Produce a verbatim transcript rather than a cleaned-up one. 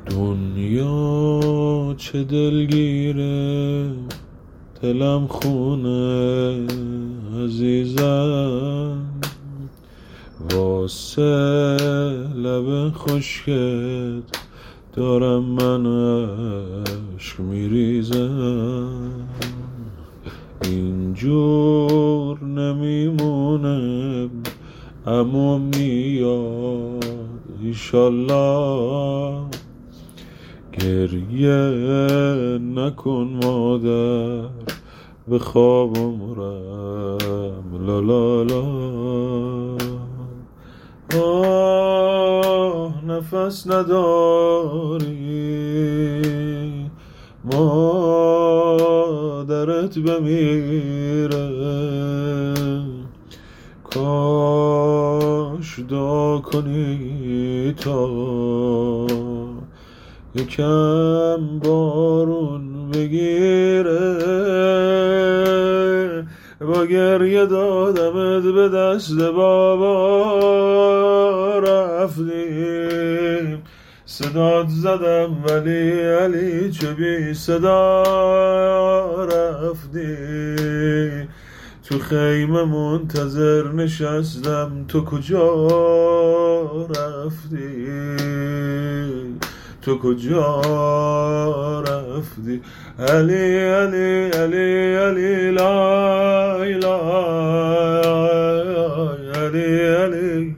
دنیا چه دلگیره، دلم خونه عزیزم، واسه لب خشکت دارم من عشق میریزم. اینجور نمیمونه اما میاد ایشالله. گریه نکن مادر به خوابم رم لا لا لا. آه نفس نداری مادرت بمیره، کاش دعا کنی تا یکم بارون بگیره. با گریه دادمت به دست بابا، رفتیم صدات زدم ولی علی چه بی صدا رفتی. تو خیمه منتظر نشستم، تو کجا رفتی؟ تو کجا رفتی؟ علی علی علی علی لا لا علی علی